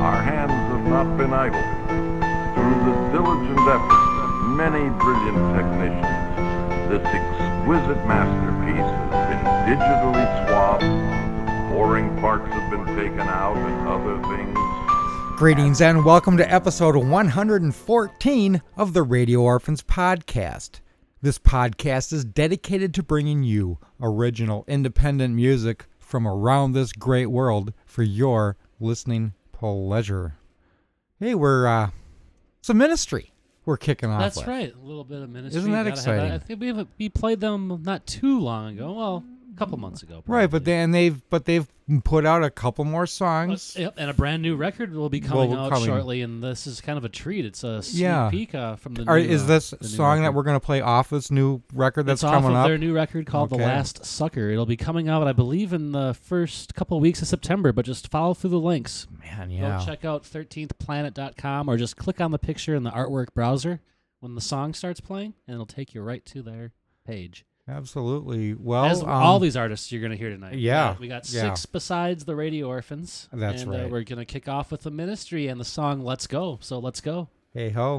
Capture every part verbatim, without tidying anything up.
our hands have not been idle. Through the diligent efforts of many brilliant technicians, this exquisite masterpiece has been digitally swabbed, boring parts have been taken out, and other things. Greetings and welcome to episode one hundred fourteen of the Radio Orphans podcast. This podcast is dedicated to bringing you original independent music from around this great world for your listening pleasure. Hey, we're, uh, it's a ministry we're kicking off That's with. right, a little bit of ministry. Isn't that Gotta have exciting? I think we have, we played them not too long ago. Well, a couple months ago. Probably. Right, but then they've but they've put out a couple more songs. Uh, yep, and a brand new record will be coming Well, out coming. shortly, and this is kind of a treat. It's a sneak Yeah. peek uh, from the new, Are, is uh, this the new song that record. we're going to play off this new record that's it's coming off of up? their new record called Okay. The Last Sucker. It'll be coming out, I believe, in the first couple of weeks of September, but just follow through the links. Man, yeah. Go check out thirteenth planet dot com or just click on the picture in the artwork browser when the song starts playing, and it'll take you right to their page. Absolutely. Well, As um, all these artists you're going to hear tonight. yeah, We got, we got yeah. six besides the Radio Orphans. That's and, right. Uh, we're going to kick off with the ministry and the song Let's Go. So let's go. Hey ho.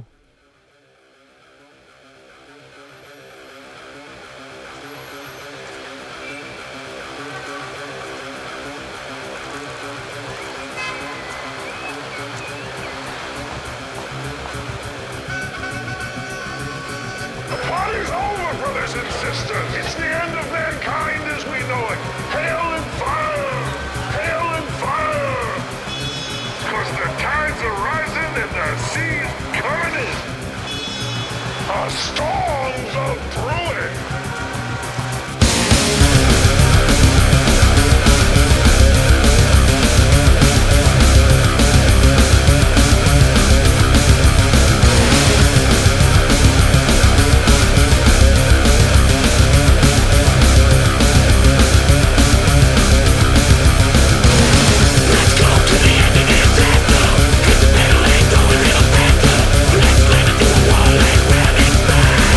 The party's over, brothers and sisters. It's the end of mankind as we know it. Hail and fire! Hail and fire! Cause the tides are rising and the sea's coming in. A storm's a brewing. Let's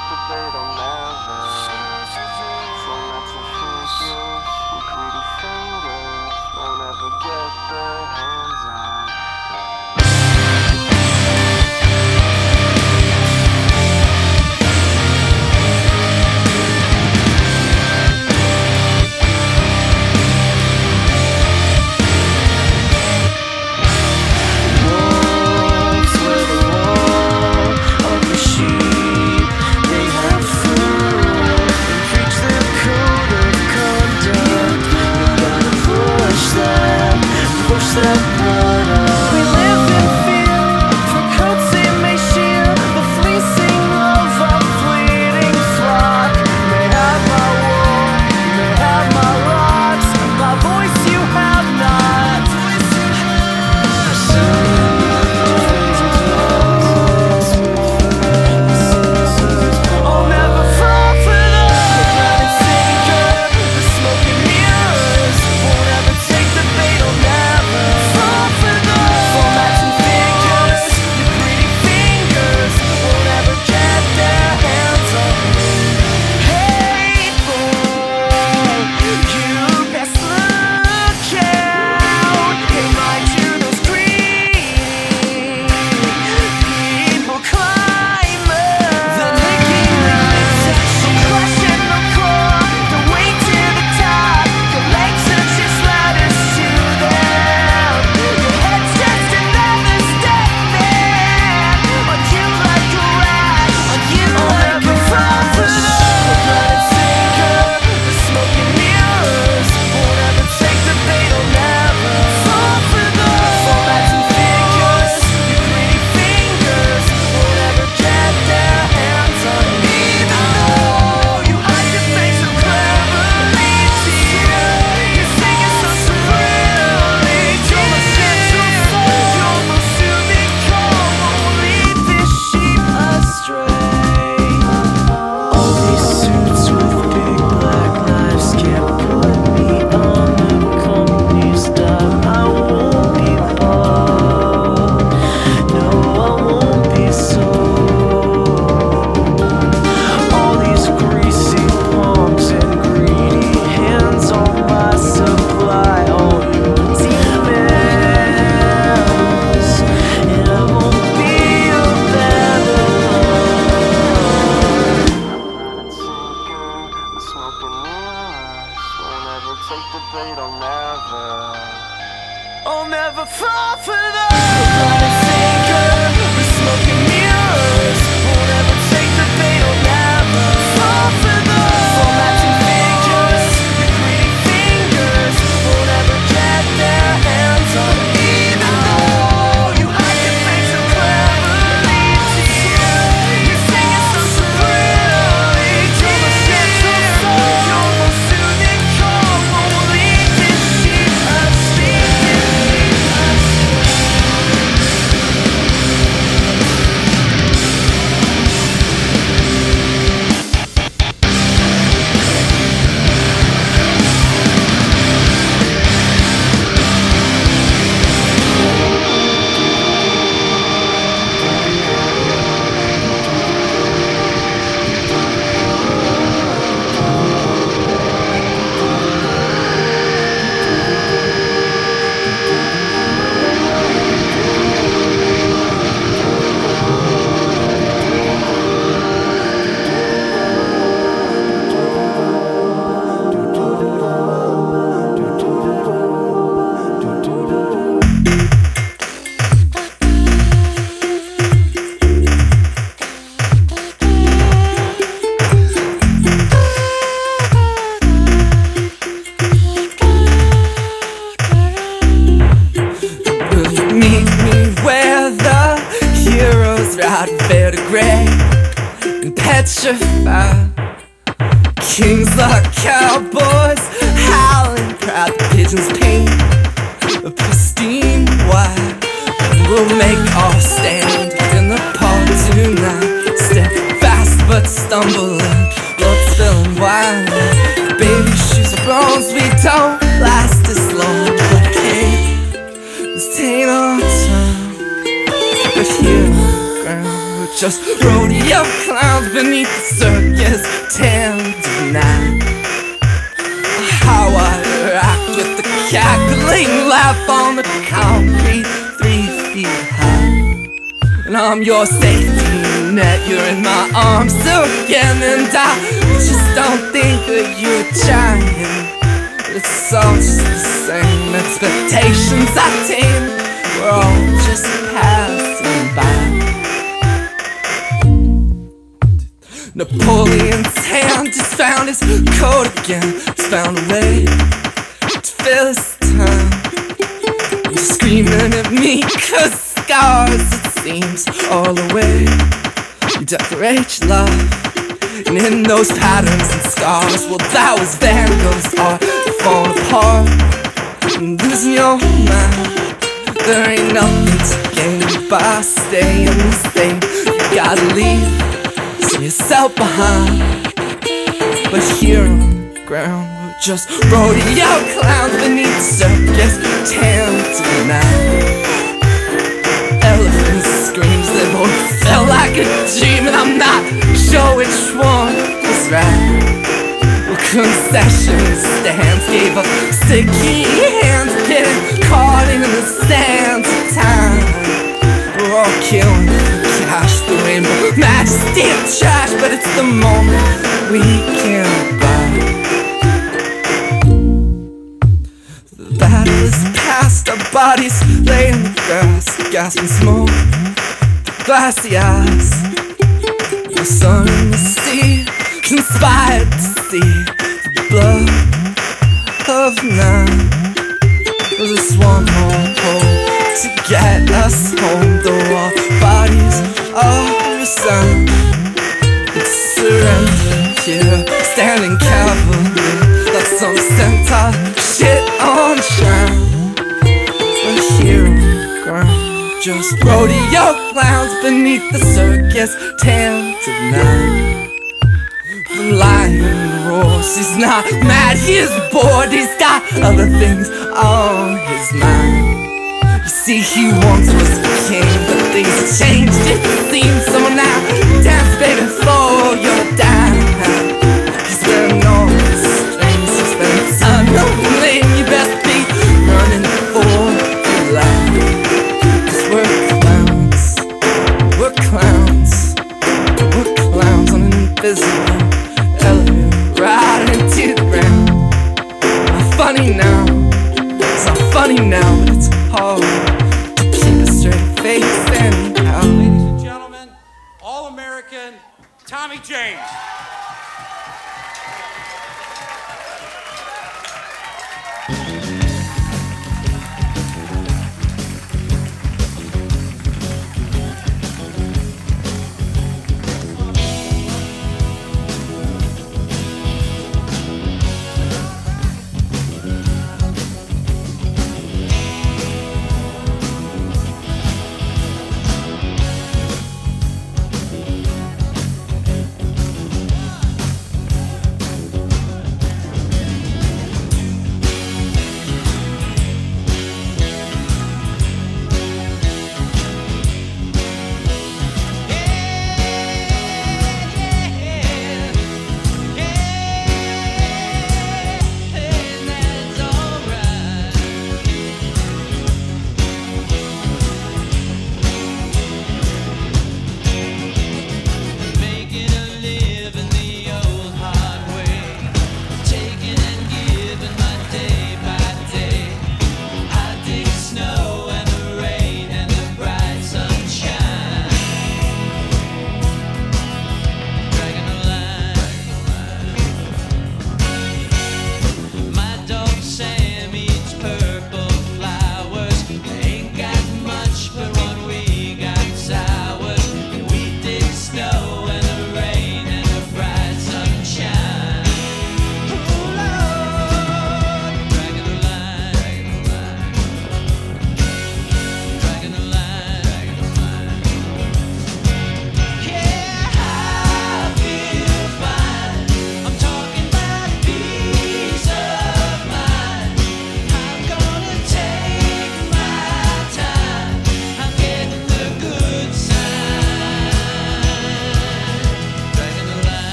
petrified. Kings like cowboys, howling proud. The pigeons paint a pristine white. We'll make our stand in the park tonight. Step fast but stumbling, blood spilling wine. Baby shoes are bronze, we don't last as long. But hey, this ain't our time. But you, girl, just rodeo clowns beneath the circus tent of night. How I rock with the cackling laugh on the concrete three feet high. And I'm your safety net, you're in my arms again. And I just don't think that you're trying. It's all just the same expectations I tame. We're all just passing by. Napoleon's hand just found his coat again. Just found a way to fill his time. He's screaming at me cause scars, it seems, all the way. You decorate your life, and in those patterns and scars, well, that was Van Gogh's art. You're falling apart and losing your mind. There ain't nothing to gain by staying the same. You gotta leave, leave yourself behind. But here on the ground, we're just rodeo clowns beneath the circus tent tonight. Elephant screams, they both felt like a dream, and I'm not sure which one was right. Well, concession stands gave up sticky hands, getting caught in the sands of time. We're all killing for cash, the rainbow majesty of trash, but it's the moment we can't buy. The battle is past, our bodies lay in the grass, gasping smoke, glassy eyes. The sun and the sea conspired to see the blood of night. There's this one more hope to get us home, though our bodies are resigned to surrender here, standing cavalier like some centaur shit on shine. We're here on the ground, just rodeo clowns beneath the circus tent tonight. The lion roars, he's not mad, he's bored, he's got other things on his mind. You see, he once was the king, but things have changed, it seems. So now, dance baby for your dime. He's wearing all the strings, he's been tunneling. You best be running for your life, cause we're clowns, we're clowns, we're clowns on an invisible elephant right into the ground. Not funny now, it's not funny now, but it's hard to keep a straight face anyhow. Ladies and gentlemen, All-American Tommy James.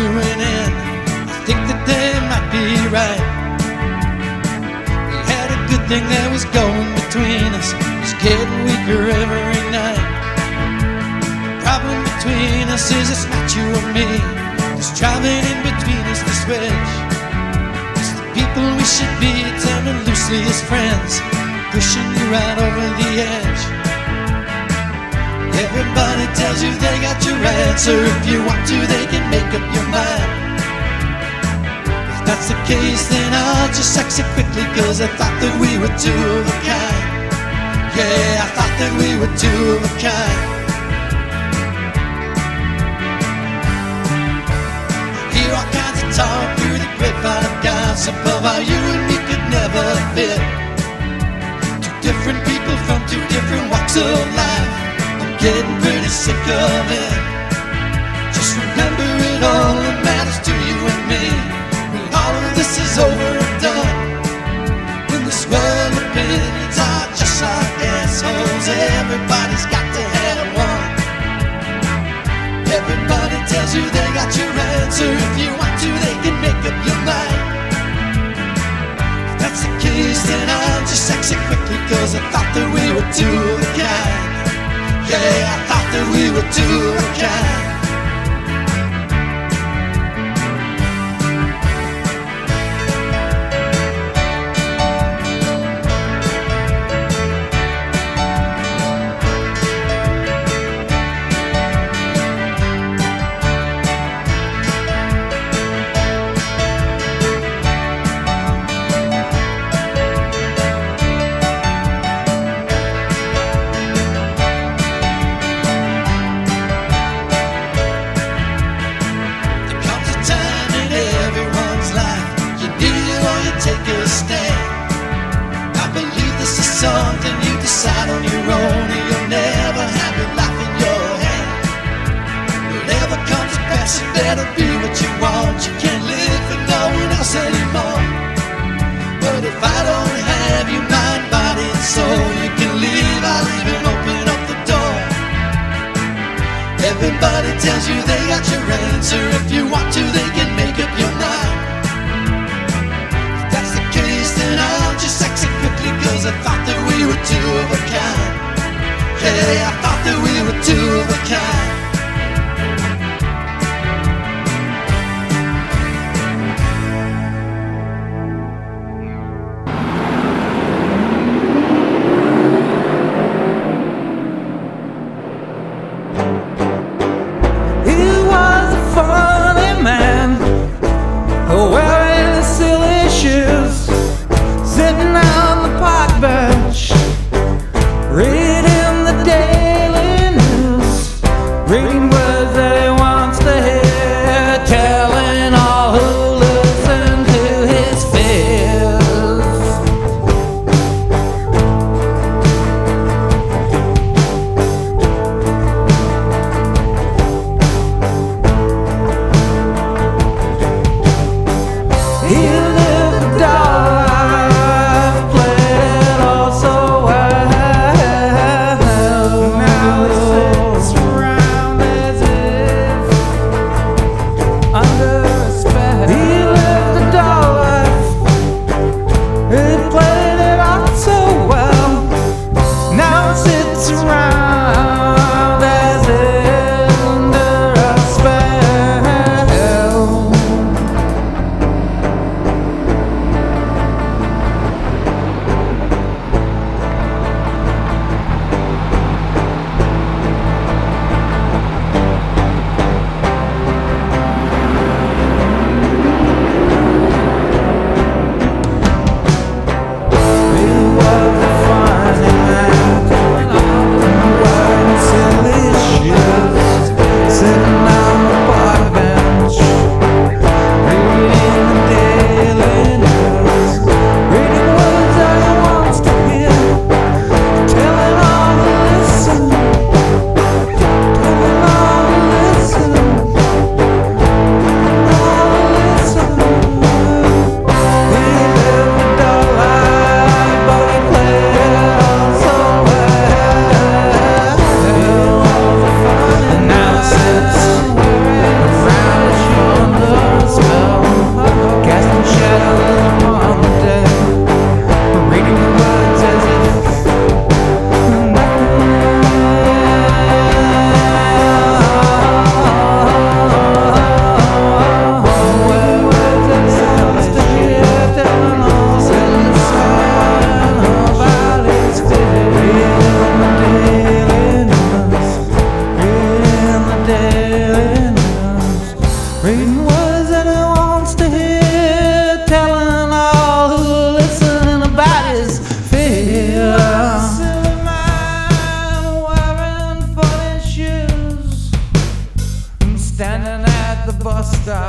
to an end. I think that they might be right. We had a good thing that was going between us. It's getting weaker every night. The problem between us is it's not you or me. It's driving in between us this wedge. It's the people we should be turning loosely as friends, pushing you right over the edge. Everybody tells you they got your answer. If you want to, they can make up your mind. If that's the case, then I'll just exit quickly, cause I thought that we were two of a kind. Yeah, I thought that we were two of a kind. Hear all kinds of talk through the grapevine of gossip of how you and me could never fit. Two different people from two different walks of life. Getting pretty sick of it. Just remember it all that matters to you and me. When all of this is over and done, when this world opinions are just like assholes, everybody's got to have one. Everybody tells you they got your answer. If you want to, they can make up your mind. If that's the case, then I'll just exit quickly, cause I thought that we were two of a kind. Yeah, I thought that we were two of a kind. Something you decide on your own, and you'll never have your life in your hand. Whatever comes to pass, it better be what you want. You can't live for no one else anymore. But if I don't have your mind, body, and soul, you can leave, I'll even open up the door. Everybody tells you they got your answer. If you want to, they can make up your mind. If that's the case, then I'll just exit quickly, cause I thought that we were two of a kind. Yeah, I thought that we were two of a kind. He was a funny man.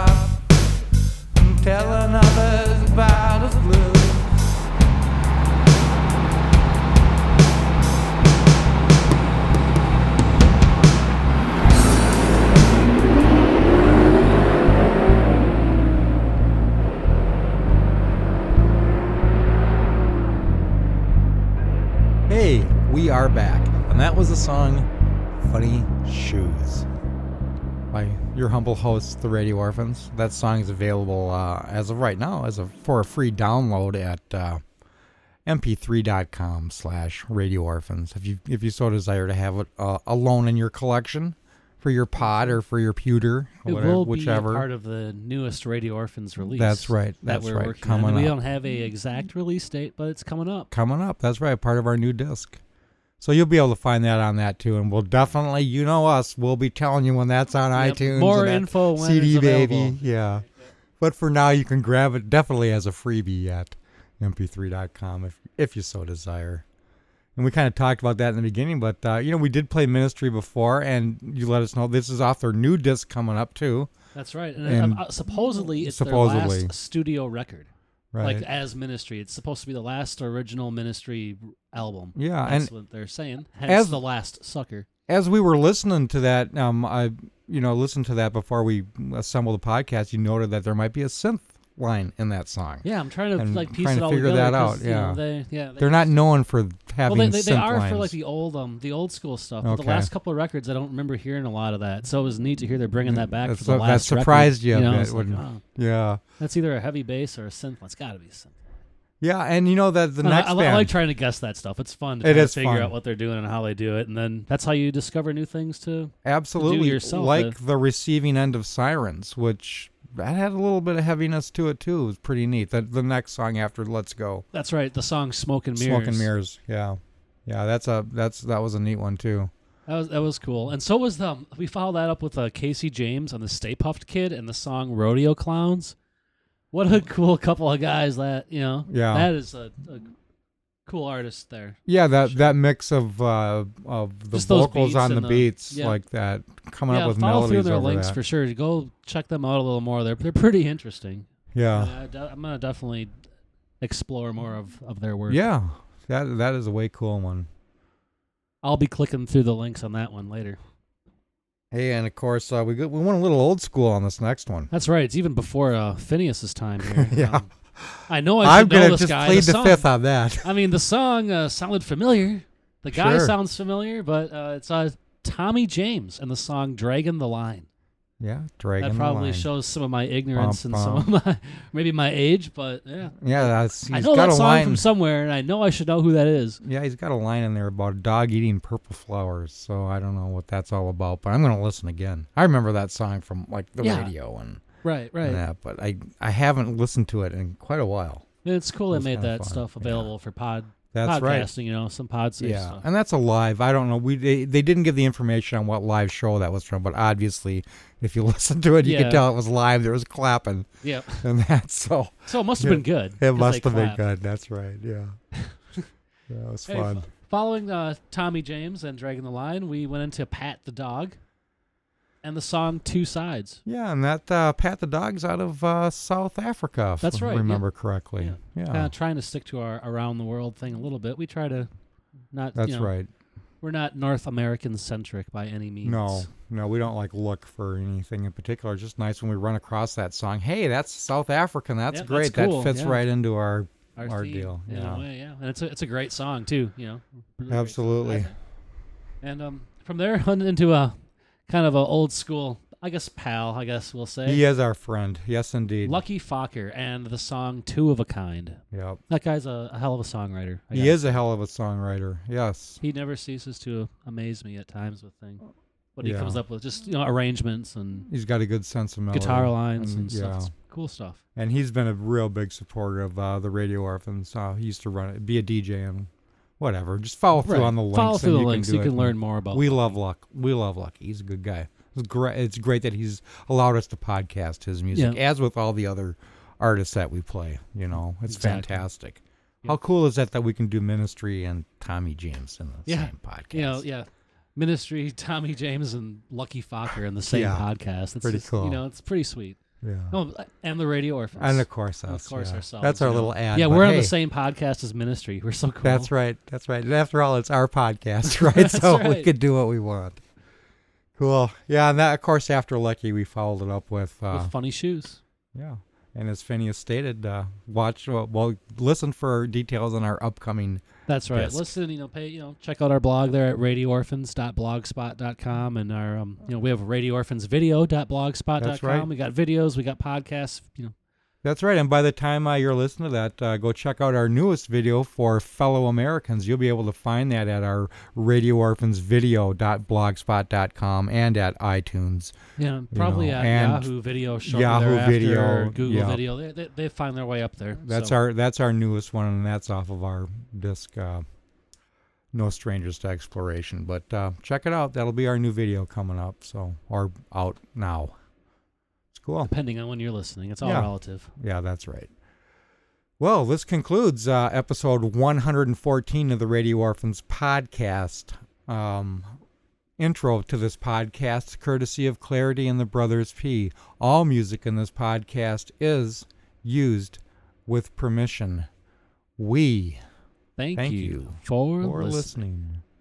stop from telling others about his blues. Hey, we are back, and that was the song Funny Shoes by your humble hosts, the Radio Orphans. That song is available uh, as of right now as a for a free download at uh, m p three dot com slash Radio Orphans. If you if you so desire to have it uh, alone in your collection for your pod or for your pewter, It whatever, will whichever. be a part of the newest Radio Orphans release. That's right. That's that we're right. working Coming on. And we up. don't have a exact release date, but it's coming up. Coming up. That's right. Part of our new disc. So you'll be able to find that on that too, and we'll definitely, you know us, we'll be telling you when that's on Yep, iTunes. more and that info when C D it's baby, available. yeah. But for now, you can grab it definitely as a freebie at m p three dot com if if you so desire. And we kind of talked about that in the beginning, but uh, you know, we did play Ministry before, and you let us know this is off their new disc coming up too. That's right. And, And uh, supposedly it's supposedly. their last studio record. Right. Like as Ministry. It's supposed to be the last original Ministry album. Yeah, That's and what they're saying. Hence as- the last sucker. As we were listening to that, um, I you know listened to that before we assembled the podcast. You noted that there might be a synth line in that song. Yeah, I'm trying to And like piece trying it to all figure together. that 'cause, out, you know, yeah. they, yeah they They're not known for having Well, they, they, synth they are lines. for like the old um the old school stuff. But Okay. the last couple of records, I don't remember hearing a lot of that. So it was neat to hear they're bringing that back That's for the so- that last surprised record. you a know, bit, it's like, wouldn't it? oh, Yeah, that's either a heavy bass or a synth. It's got to be a synth. yeah, and you know that the I- next I, I, band. like trying to guess that stuff. It's fun to It try to is figure fun. out what they're doing and how they do it, and then that's how you discover new things too. Absolutely, yourself, like uh, the receiving end of Sirens, which that had a little bit of heaviness to it too. It was pretty neat. That the next song after "Let's Go," That's right. The song "Smoke and Mirrors." "Smoke and Mirrors." Yeah, yeah, that's a that's that was a neat one too. That was that was cool, and so was the. We followed that up with uh, Casey James on the Stay Puft Kid and the song "Rodeo Clowns." What a cool couple of guys that you know. Yeah. that is a, a cool artist there. Yeah, that that mix of uh, of the Just those vocals beats on the and the- beats yeah. like that, coming yeah, up with follow through melodies their over links that. for sure. Go check them out a little more. They're they're pretty interesting. Yeah, I, I de- I'm gonna definitely explore more of, of their work. yeah, that that is a way cool one. I'll be clicking through the links on that one later. Hey, and of course uh, we got, we went a little old school on this next one. That's right. It's even before uh, Phineas's time here. Yeah. Um, I know I I'm should know gonna this just guy. plead the the song, fifth on that. I mean, the song uh, sounded familiar. The guy Sure. sounds familiar, but uh, it's uh, Tommy James and the song "Dragging the Line." Yeah, Dragon That the probably Line. shows some of my ignorance Bum, and some of my maybe my age, but yeah. Yeah, that's he's I know got that a song line. from somewhere, and I know I should know who that is. Yeah, he's got a line in there about a dog eating purple flowers. So I don't know what that's all about, but I'm gonna listen again. I remember that song from like the Yeah. radio and, Right, right. and that, but I I haven't listened to it in quite a while. It's cool they It's made kinda that fun, stuff yeah. available for pod That's podcasting. right. You know, some pod safe Yeah, stuff. and that's a live. I don't know. We they, they didn't give the information on what live show that was from, but obviously, if you listen to it, you Yeah. can tell it was live. There was clapping, Yep. and that's so. So it must have Yeah. been good. It 'cause must they have been clapped. good. That's right. Yeah. Yeah, it was Hey, fun. f- following uh, Tommy James and Dragging the Line, we went into Pat the Dog and the song Two Sides. Yeah, and that uh, Pat the Dog's out of uh, South Africa. If That's I right, yeah. remember correctly. Yeah, Kind of trying to stick to our around the world thing a little bit. We try to not. that's you know, right. We're not North American centric by any means. No, no, we don't like look for anything in particular. It's just nice when we run across that song. Hey, that's South African. That's Yeah, great. that's cool, That fits yeah. right into our Our, our theme, deal. in Yeah. a way, yeah. And it's a it's a great song too. You know. Really great song, I Absolutely. think. And um, from there on into a kind of a old school, I guess pal. I guess we'll say. He is our friend. Yes, indeed. Lucky Fokker and the song Two of a Kind. Yep. That guy's a, a hell of a songwriter. I He gotta is a say. hell of a songwriter. Yes. He never ceases to amaze me at times with things. What he Yeah. comes up with, just you know, arrangements and He's got a good sense of melody. guitar lines and, and, stuff. yeah. It's cool stuff. And he's been a real big supporter of uh, the Radio Orphans. Uh, he used to run it, be a D J and whatever. Just follow through Right. on the links. Follow and through the you links. Can do You it. can learn more about. We them. love Luck. We love Lucky. He's a good guy. It's great. It's great that he's allowed us to podcast his music, Yeah. as with all the other artists that we play. You know, it's Exactly. fantastic. How cool is that that we can do Ministry and Tommy James in the Yeah. same podcast? You know, yeah. Ministry, Tommy James, and Lucky Fokker in the same Yeah. podcast. It's Pretty just, cool. You know, it's pretty sweet. Yeah. Oh, and the Radio Orphans. And of course And us. of course yeah. ourselves. That's our you know. little ad. Yeah, but we're on hey, the same podcast as Ministry. We're so cool. That's right. That's right. And after all, it's our podcast, right? That's so we right. could do what we want. Cool. Yeah, and that, of course, after Lucky, we followed it up with, uh, With funny shoes. yeah. And as Phineas stated, uh, watch, well, well, listen for details on our upcoming. That's right. Disc. Listen, you know, pay, you know, check out our blog there at radio orphans dot blogspot dot com, and our, um, you know, we have radio orphans video dot blogspot dot com. That's right. We got videos, we got podcasts, you know. That's right. And by the time uh, you're listening to that, uh, go check out our newest video for fellow Americans. You'll be able to find that at our radio orphans video dot blogspot dot com and at iTunes. Yeah, probably know, at and Yahoo Video shortly Yahoo thereafter, Video, or Google yeah. Video. They, they, they find their way up there. That's so. our that's our newest one, and that's off of our disc, uh, No Strangers to Exploration. But uh, check it out. That'll be our new video coming up, so or out now. It's cool. Depending on when you're listening. It's all Yeah. relative. Yeah, that's right. Well, this concludes uh, episode one hundred fourteen of the Radio Orphans podcast. Um, intro to this podcast, courtesy of Clarity and the Brothers P. All music in this podcast is used with permission. We Thank, Thank you, you for, for listening. listening.